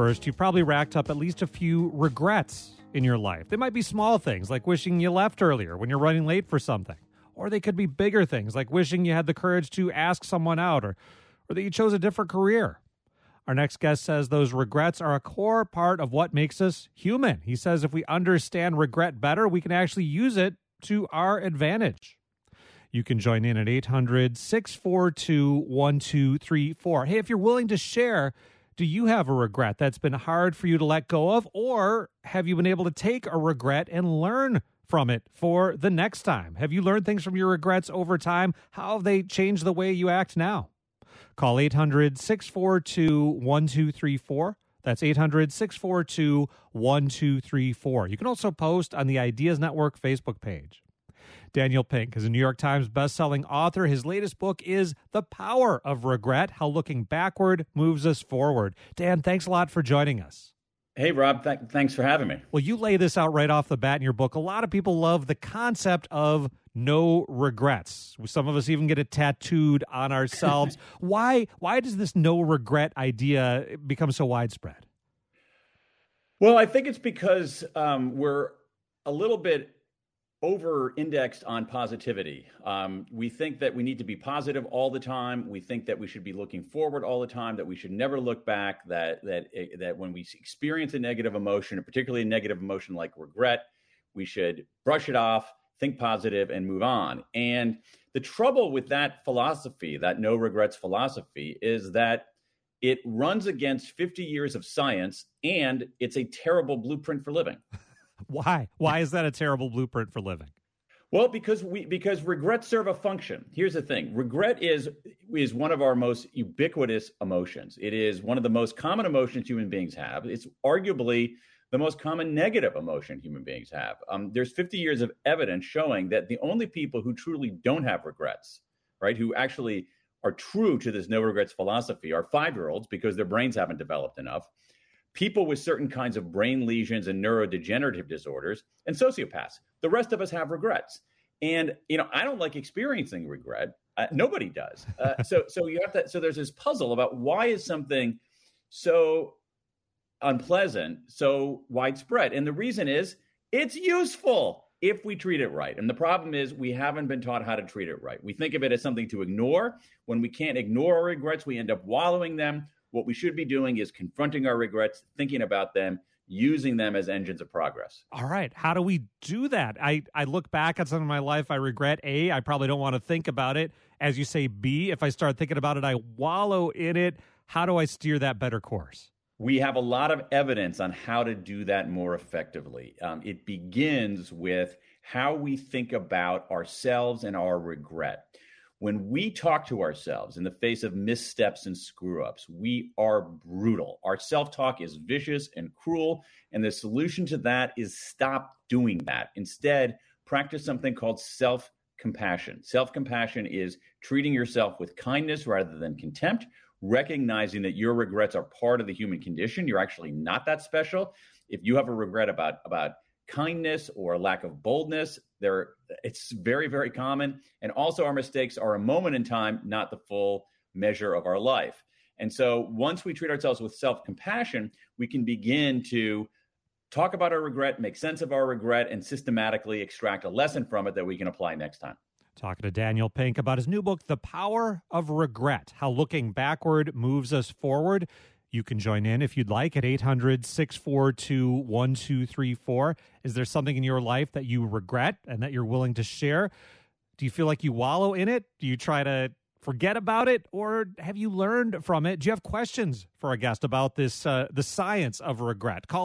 31st, you've probably racked up at least a few regrets in your life. They might be small things, like wishing you left earlier when you're running late for something. Or they could be bigger things, like wishing you had the courage to ask someone out or that you chose a different career. Our next guest says those regrets are a core part of what makes us human. He says if we understand regret better, we can actually use it to our advantage. You can join in at 800-642-1234. Hey, if you're willing to share, do you have a regret that's been hard for you to let go of? Or have you been able to take a regret and learn from it for the next time? Have you learned things from your regrets over time? How have they changed the way you act now? Call 800-642-1234. That's 800-642-1234. You can also post on the Ideas Network Facebook page. Daniel Pink is a New York Times bestselling author. His latest book is The Power of Regret, How Looking Backward Moves Us Forward. Dan, thanks a lot for joining us. Hey, Rob, thanks for having me. Well, you lay this out right off the bat in your book. A lot of people love the concept of no regrets. Some of us even get it tattooed on ourselves. Why does this no regret idea become so widespread? Well, I think it's because we're a little bit over-indexed on positivity. We think that we need to be positive all the time. We think that we should be looking forward all the time, that we should never look back, that when we experience a negative emotion, and particularly a negative emotion like regret, we should brush it off, think positive, and move on. And the trouble with that philosophy, that no regrets philosophy, is that it runs against 50 years of science, and it's a terrible blueprint for living. Why? Why is that a terrible blueprint for living? Well, because regrets serve a function. Here's the thing. Regret is one of our most ubiquitous emotions. It is one of the most common emotions human beings have. It's arguably the most common negative emotion human beings have. There's 50 years of evidence showing that the only people who truly don't have regrets, right, who actually are true to this no regrets philosophy are 5-year-olds because their brains haven't developed enough, people with certain kinds of brain lesions and neurodegenerative disorders, and sociopaths. The rest of us have regrets. And, I don't like experiencing regret. Nobody does. So you have to, so there's this puzzle about why is something so unpleasant, so widespread? And the reason is it's useful if we treat it right. And the problem is we haven't been taught how to treat it right. We think of it as something to ignore. When we can't ignore our regrets, we end up wallowing them. What we should be doing is confronting our regrets, thinking about them, using them as engines of progress. All right. How do we do that? I look back at some of my life. I regret A, I probably don't want to think about it. As you say, B, if I start thinking about it, I wallow in it. How do I steer that better course? We have a lot of evidence on how to do that more effectively. It begins with how we think about ourselves and our regret. When we talk to ourselves in the face of missteps and screw-ups, we are brutal. Our self-talk is vicious and cruel, and the solution to that is stop doing that. Instead, practice something called self-compassion. Self-compassion is treating yourself with kindness rather than contempt, recognizing that your regrets are part of the human condition. You're actually not that special. If you have a regret about kindness or lack of boldness, it's very, very common. And also our mistakes are a moment in time, not the full measure of our life. And so once we treat ourselves with self-compassion, we can begin to talk about our regret, make sense of our regret, and systematically extract a lesson from it that we can apply next time. Talking to Daniel Pink about his new book, The Power of Regret, How Looking Backward Moves Us Forward. You can join in if you'd like at 800-642-1234. Is there something in your life that you regret and that you're willing to share? Do you feel like you wallow in it? Do you try to forget about it, or have you learned from it? Do you have questions for our guest about this, the science of regret? Call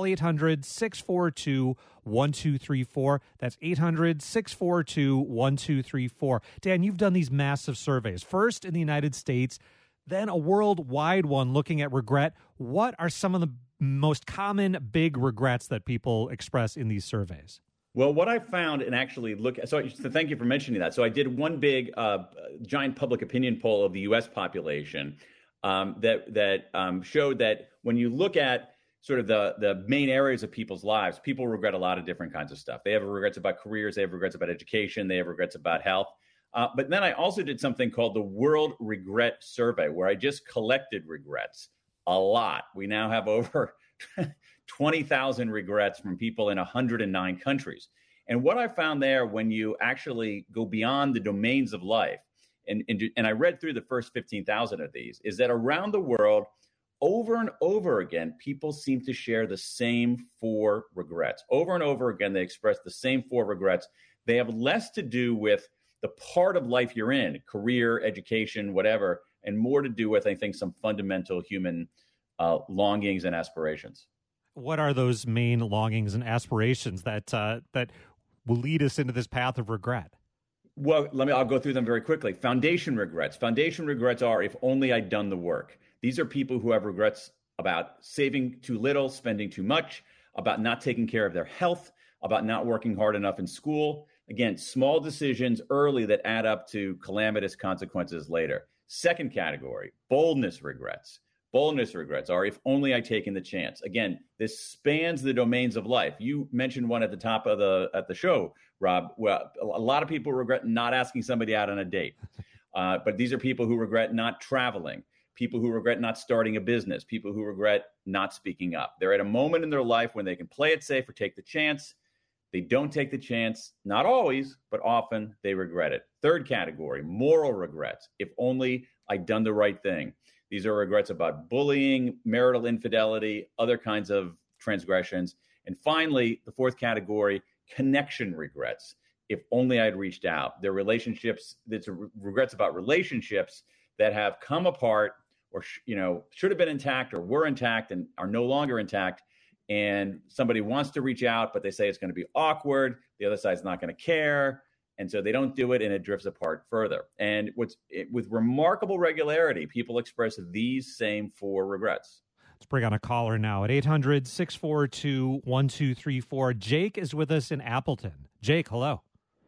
800-642-1234. That's 800-642-1234. Dan, you've done these massive surveys, first in the United States, then a worldwide one looking at regret. What are some of the most common big regrets that people express in these surveys? Well, what I found, and actually so thank you for mentioning that. So I did one big giant public opinion poll of the U.S. population that showed that when you look at sort of the main areas of people's lives, people regret a lot of different kinds of stuff. They have regrets about careers, they have regrets about education, they have regrets about health. But then I also did something called the World Regret Survey, where I just collected regrets a lot. We now have over 20,000 regrets from people in 109 countries. And what I found there, when you actually go beyond the domains of life, and I read through the first 15,000 of these, is that around the world, over and over again, people seem to share the same 4 regrets. Over and over again, they express the same 4 regrets. They have less to do with the part of life you're in, career, education, whatever, and more to do with, I think, some fundamental human longings and aspirations. What are those main longings and aspirations that will lead us into this path of regret? Well, I'll go through them very quickly. Foundation regrets. Foundation regrets are, if only I'd done the work. These are people who have regrets about saving too little, spending too much, about not taking care of their health, about not working hard enough in school. Again, small decisions early that add up to calamitous consequences later. Second category, boldness regrets. Boldness regrets are, if only I'd taken the chance. Again, this spans the domains of life. You mentioned one at the top of the show, Rob. Well, a lot of people regret not asking somebody out on a date. But these are people who regret not traveling, people who regret not starting a business, people who regret not speaking up. They're at a moment in their life when they can play it safe or take the chance. They don't take the chance, not always, but often they regret it. Third category, moral regrets. If only I'd done the right thing. These are regrets about bullying, marital infidelity, other kinds of transgressions. And finally, the fourth category, connection regrets. If only I'd reached out. They're relationships, it's regrets about relationships that have come apart or should have been intact or were intact and are no longer intact. And somebody wants to reach out, but they say it's going to be awkward. The other side's not going to care. And so they don't do it, and it drifts apart further. And with remarkable regularity, people express these same 4 regrets. Let's bring on a caller now at 800-642-1234. Jake is with us in Appleton. Jake, hello.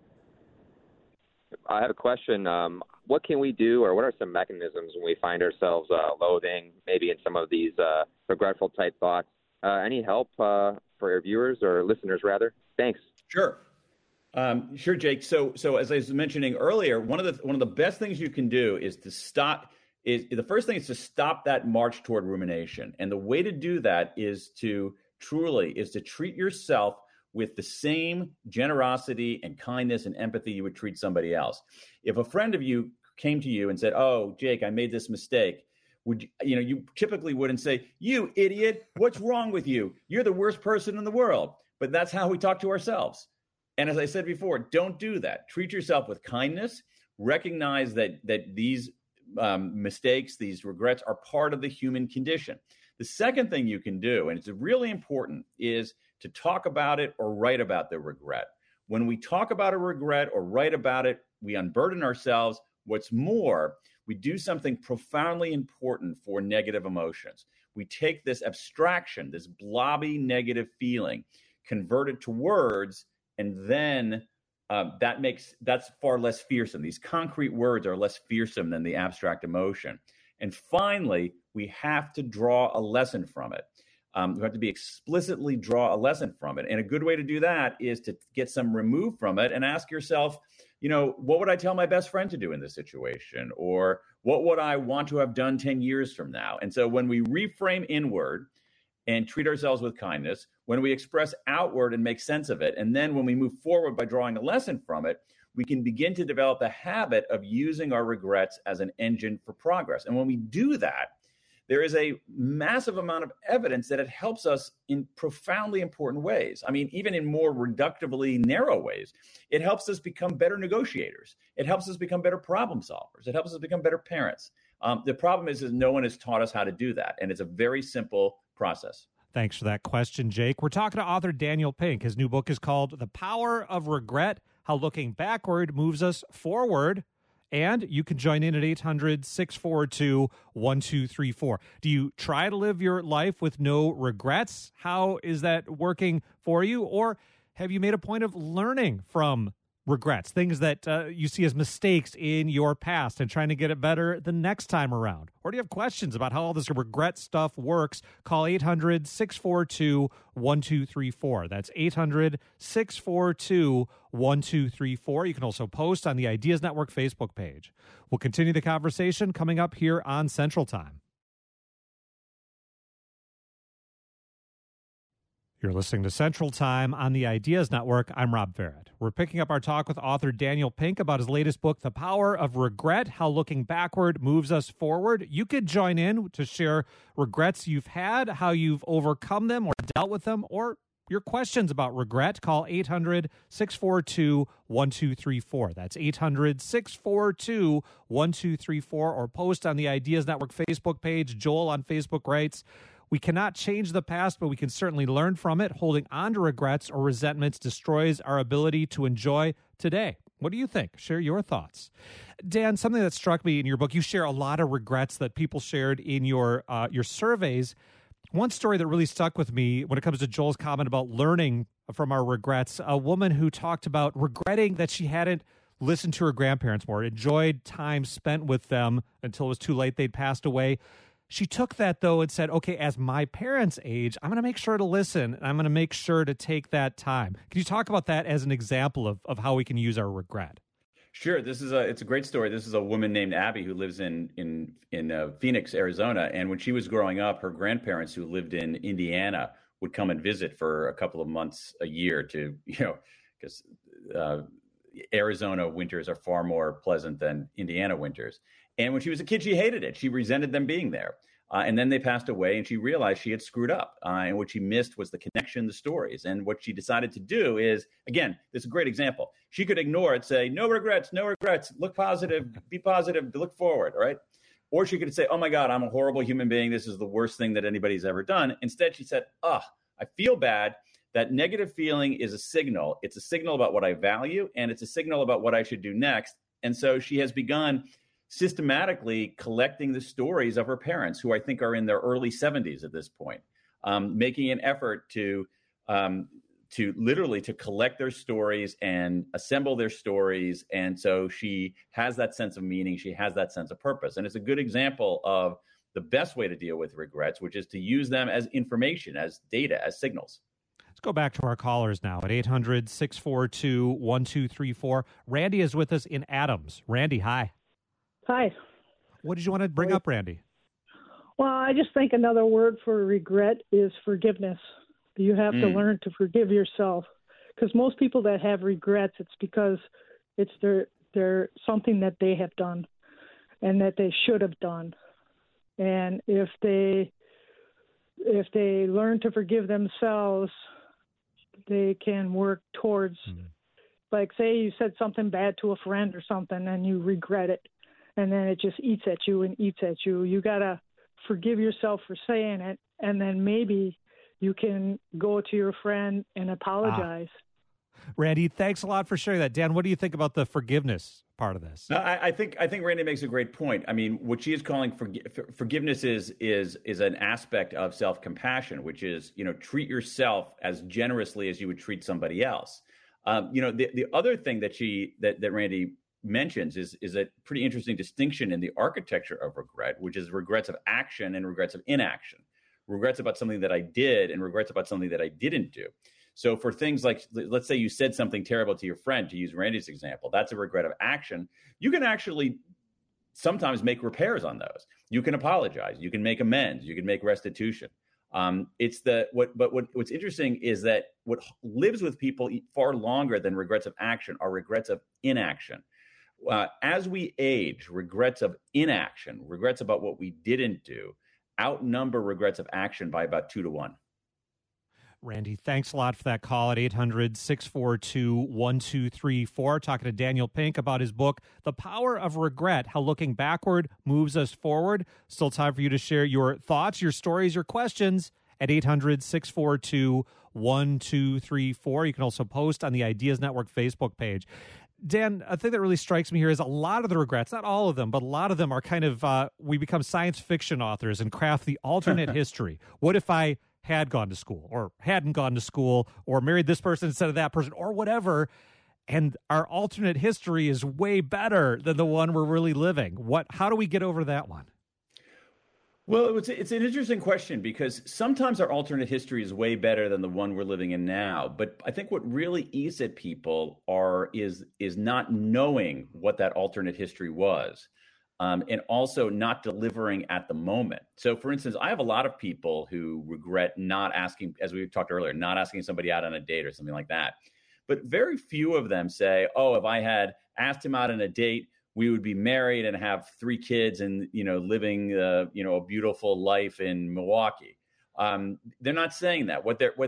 I have a question. What can we do, or what are some mechanisms when we find ourselves loathing, maybe in some of these regretful type thoughts? Any help for your viewers or listeners, rather? Thanks. Sure. Sure, Jake. So as I was mentioning earlier, one of the best things you can do is to stop. The first thing is to stop that march toward rumination, and the way to do that is to treat yourself with the same generosity and kindness and empathy you would treat somebody else. If a friend of you came to you and said, "Oh, Jake, I made this mistake," you typically wouldn't say, "You idiot, what's wrong with you? You're the worst person in the world." But that's how we talk to ourselves. And as I said before, don't do that. Treat yourself with kindness. Recognize that these mistakes, these regrets are part of the human condition. The second thing you can do, and it's really important, is to talk about it or write about the regret. When we talk about a regret or write about it, we unburden ourselves. What's more, we do something profoundly important for negative emotions. We take this abstraction, this blobby negative feeling, convert it to words, and then that's far less fearsome. These concrete words are less fearsome than the abstract emotion. And finally, we have to draw a lesson from it. We have to explicitly draw a lesson from it. And a good way to do that is to get some remove from it and ask yourself, what would I tell my best friend to do in this situation? Or what would I want to have done 10 years from now? And so when we reframe inward and treat ourselves with kindness, when we express outward and make sense of it, and then when we move forward by drawing a lesson from it, we can begin to develop the habit of using our regrets as an engine for progress. And when we do that, there is a massive amount of evidence that it helps us in profoundly important ways. I mean, even in more reductively narrow ways. It helps us become better negotiators. It helps us become better problem solvers. It helps us become better parents. The problem is no one has taught us how to do that. And it's a very simple process. Thanks for that question, Jake. We're talking to author Daniel Pink. His new book is called The Power of Regret, How Looking Backward Moves Us Forward. And you can join in at 800-642-1234. Do you try to live your life with no regrets? How is that working for you? Or have you made a point of learning from regrets, things that you see as mistakes in your past and trying to get it better the next time around? Or do you have questions about how all this regret stuff works? Call 800-642-1234. That's 800-642-1234. You can also post on the Ideas Network Facebook page. We'll continue the conversation coming up here on Central Time. You're listening to Central Time on the Ideas Network. I'm Rob Barrett. We're picking up our talk with author Daniel Pink about his latest book, The Power of Regret, How Looking Backward Moves Us Forward. You could join in to share regrets you've had, how you've overcome them or dealt with them, or your questions about regret. Call 800-642-1234. That's 800-642-1234, or post on the Ideas Network Facebook page. Joel on Facebook writes, "We cannot change the past, but we can certainly learn from it. Holding on to regrets or resentments destroys our ability to enjoy today." What do you think? Share your thoughts. Dan, something that struck me in your book, you share a lot of regrets that people shared in your surveys. One story that really stuck with me when it comes to Joel's comment about learning from our regrets, a woman who talked about regretting that she hadn't listened to her grandparents more, enjoyed time spent with them until it was too late, they'd passed away. She took that, though, and said, okay, as my parents age, I'm going to make sure to listen, and I'm going to make sure to take that time. Can you talk about that as an example of how we can use our regret? Sure. It's a great story. This is a woman named Abby who lives in Phoenix, Arizona. And when she was growing up, her grandparents who lived in Indiana would come and visit for a couple of months a year because Arizona winters are far more pleasant than Indiana winters. And when she was a kid, she hated it. She resented them being there. And then they passed away, and she realized she had screwed up. And what she missed was the connection, the stories. And what she decided to do is, again, this is a great example. She could ignore it, say, no regrets, look positive, be positive, look forward, right? Or she could say, oh my God, I'm a horrible human being. This is the worst thing that anybody's ever done. Instead, she said, I feel bad. That negative feeling is a signal. It's a signal about what I value, and it's a signal about what I should do next. And so she has begun systematically collecting the stories of her parents, who I think are in their early 70s at this point, making an effort to literally to collect their stories and assemble their stories. And so she has that sense of meaning. She has that sense of purpose. And it's a good example of the best way to deal with regrets, which is to use them as information, as data, as signals. Let's go back to our callers now at 800-642-1234. Randy is with us in Adams. Randy, hi. Hi. What did you want to bring up, Randy? Well, I just think another word for regret is forgiveness. You have to learn to forgive yourself, because most people that have regrets, it's because it's they're something that they have done and that they should have done. And if they learn to forgive themselves, they can work towards, like, say you said something bad to a friend or something and you regret it, and then it just eats at you and eats at you. You got to forgive yourself for saying it, and then maybe you can go to your friend and apologize. Randy, thanks a lot for sharing that. Dan, what do you think about the forgiveness part of this? I think Randy makes a great point. I mean, what she is calling forgiveness is an aspect of self-compassion, which is, treat yourself as generously as you would treat somebody else. The other thing that Randy mentions is a pretty interesting distinction in the architecture of regret, which is regrets of action and regrets of inaction. Regrets about something that I did and regrets about something that I didn't do. So for things like, let's say you said something terrible to your friend, to use Randy's example, that's a regret of action. You can actually sometimes make repairs on those. You can apologize. You can make amends. You can make restitution. What's interesting is that what lives with people far longer than regrets of action are regrets of inaction. As we age, regrets of inaction, regrets about what we didn't do, outnumber regrets of action by about 2 to 1. Randy, thanks a lot for that call at 800-642-1234. Talking to Daniel Pink about his book, The Power of Regret, How Looking Backward Moves Us Forward. Still time for you to share your thoughts, your stories, your questions at 800-642-1234. You can also post on the Ideas Network Facebook page. Dan, a thing that really strikes me here is a lot of the regrets, not all of them, but a lot of them are kind of, we become science fiction authors and craft the alternate history. What if I had gone to school or hadn't gone to school or married this person instead of that person or whatever? And our alternate history is way better than the one we're really living. How do we get over that one? Well, it's an interesting question, because sometimes our alternate history is way better than the one we're living in now. But I think what really eats at people is not knowing what that alternate history was. and also not delivering at the moment. So, for instance, I have a lot of people who regret not asking, as we talked earlier, not asking somebody out on a date or something like that. But very few of them say, oh, if I had asked him out on a date, we would be married and have 3 kids and, living, a beautiful life in Milwaukee. They're not saying that.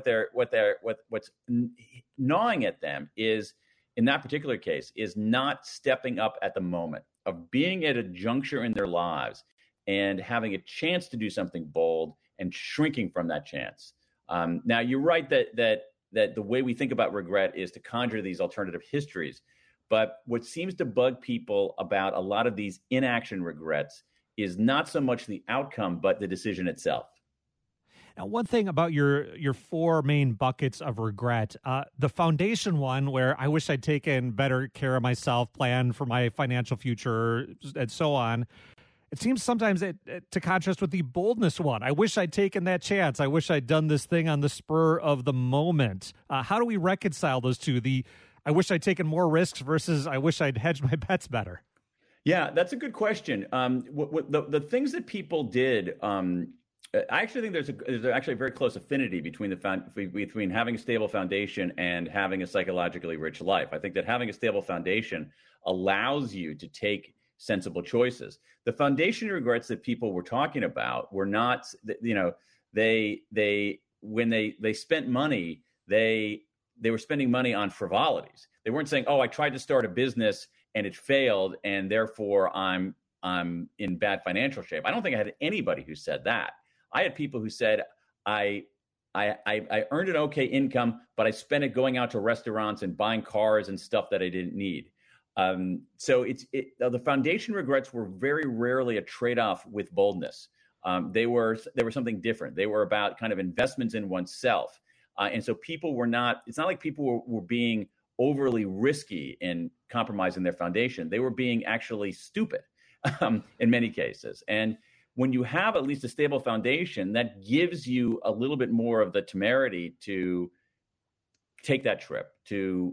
What's gnawing at them is, in that particular case, is not stepping up at the moment, of being at a juncture in their lives and having a chance to do something bold and shrinking from that chance. Now, you're right that the way we think about regret is to conjure these alternative histories. But what seems to bug people about a lot of these inaction regrets is not so much the outcome, but the decision itself. Now, one thing about your 4 main buckets of regret, the foundation one, where I wish I'd taken better care of myself, planned for my financial future, and so on. It seems sometimes to contrast with the boldness one. I wish I'd taken that chance. I wish I'd done this thing on the spur of the moment. How do we reconcile those two? The I wish I'd taken more risks versus I wish I'd hedged my bets better. Yeah, that's a good question. The things that people did, I actually think there's actually a very close affinity between between having a stable foundation and having a psychologically rich life. I think that having a stable foundation allows you to take sensible choices. The foundation regrets that people were talking about were not, they when they spent money, they were spending money on frivolities. They weren't saying, "Oh, I tried to start a business and it failed, and therefore I'm in bad financial shape." I don't think I had anybody who said that. I had people who said, I earned an okay income, but I spent it going out to restaurants and buying cars and stuff that I didn't need. So the foundation regrets were very rarely a trade-off with boldness. They were something different. They were about kind of investments in oneself. And so people were not, it's not like people were being overly risky in compromising their foundation. They were being actually stupid in many cases. And when you have at least a stable foundation, that gives you a little bit more of the temerity to take that trip, to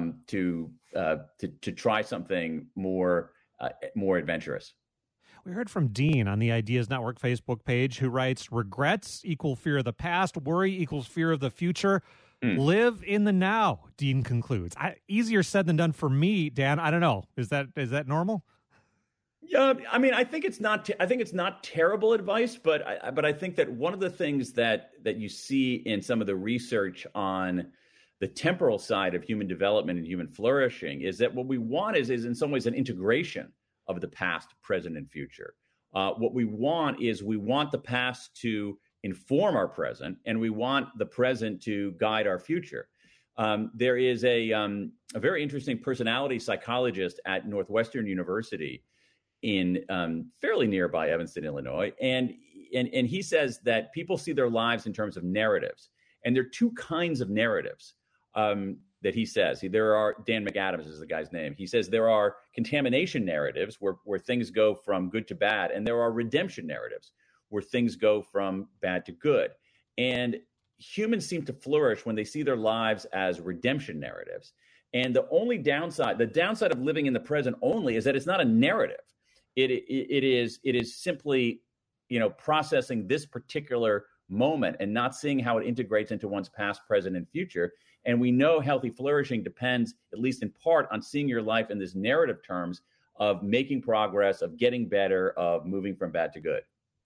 try something more adventurous. We heard from Dean on the Ideas Network Facebook page, who writes, regrets equal fear of the past, worry equals fear of the future. Live in the now, Dean concludes. Easier said than done for me, Dan. I don't know. Is that normal? Yeah, I mean, I think it's not. I think it's not terrible advice, but I think that one of the things that you see in some of the research on the temporal side of human development and human flourishing is that what we want is in some ways an integration of the past, present, and future. What we want the past to inform our present, and we want the present to guide our future. There is a very interesting personality psychologist at Northwestern University in fairly nearby Evanston, Illinois, and he says that people see their lives in terms of narratives, and there are 2 kinds of narratives that he says. There are, Dan McAdams is the guy's name. He says there are contamination narratives where things go from good to bad, and there are redemption narratives where things go from bad to good. And humans seem to flourish when they see their lives as redemption narratives. And the downside of living in the present only is that it's not a narrative. It is simply, processing this particular moment and not seeing how it integrates into one's past, present, and future. And we know healthy flourishing depends, at least in part, on seeing your life in this narrative terms of making progress, of getting better, of moving from bad to good.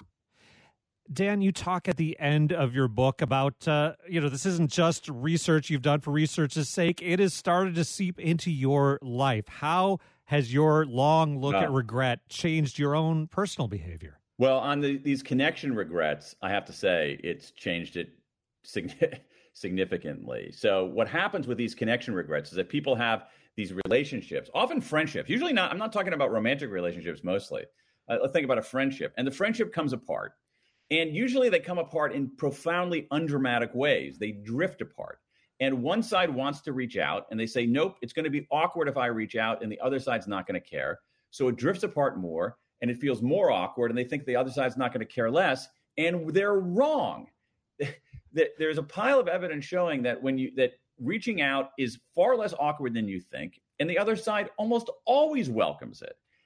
Dan, you talk at the end of your book about, this isn't just research you've done for research's sake. It has started to seep into your life. How has your long look at regret changed your own personal behavior? Well, on these connection regrets, I have to say it's changed it significantly. So what happens with these connection regrets is that people have these relationships, often friendships, usually not, I'm not talking about romantic relationships mostly. Let's think about a friendship, and the friendship comes apart. And usually they come apart in profoundly undramatic ways. They drift apart. And one side wants to reach out, and they say, nope, it's going to be awkward if I reach out, and the other side's not going to care. So it drifts apart more, and it feels more awkward, and they think the other side's not going to care less, and they're wrong. There's a pile of evidence showing that that reaching out is far less awkward than you think, and the other side almost always welcomes it.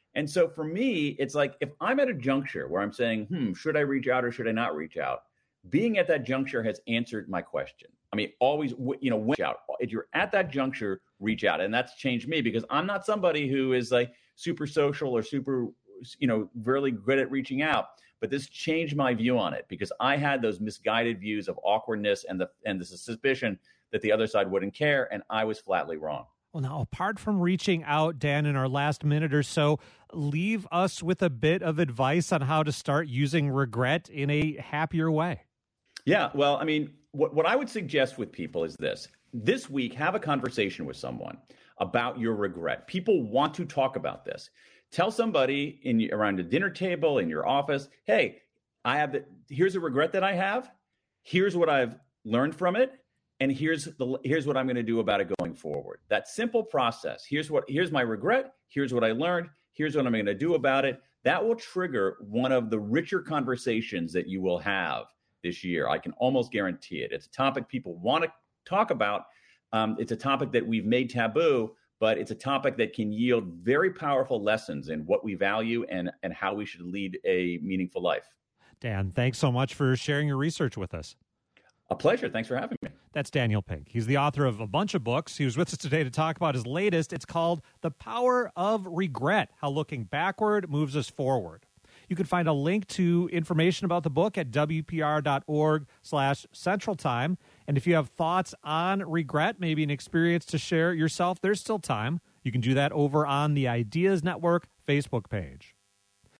And so for me, it's like if I'm at a juncture where I'm saying, should I reach out or should I not reach out? Being at that juncture has answered my question. I mean, always, reach out. If you're at that juncture, reach out. And that's changed me because I'm not somebody who is like super social or super, really good at reaching out. But this changed my view on it because I had those misguided views of awkwardness and the suspicion that the other side wouldn't care. And I was flatly wrong. Well, now, apart from reaching out, Dan, in our last minute or so, leave us with a bit of advice on how to start using regret in a happier way. Yeah, well, I mean, what I would suggest with people is this. This week, have a conversation with someone about your regret. People want to talk about this. Tell somebody around a dinner table, in your office, hey, here's a regret that I have. Here's what I've learned from it. And here's what I'm going to do about it going forward. That simple process. Here's my regret. Here's what I learned. Here's what I'm going to do about it. That will trigger one of the richer conversations that you will have this year. I can almost guarantee it. It's a topic people want to talk about. It's a topic that we've made taboo, but it's a topic that can yield very powerful lessons in what we value and how we should lead a meaningful life. Dan, thanks so much for sharing your research with us. A pleasure. Thanks for having me. That's Daniel Pink. He's the author of a bunch of books. He was with us today to talk about his latest. It's called The Power of Regret, How Looking Backward Moves Us Forward. You can find a link to information about the book at WPR.org/Central Time. And if you have thoughts on regret, maybe an experience to share yourself, there's still time. You can do that over on the Ideas Network Facebook page.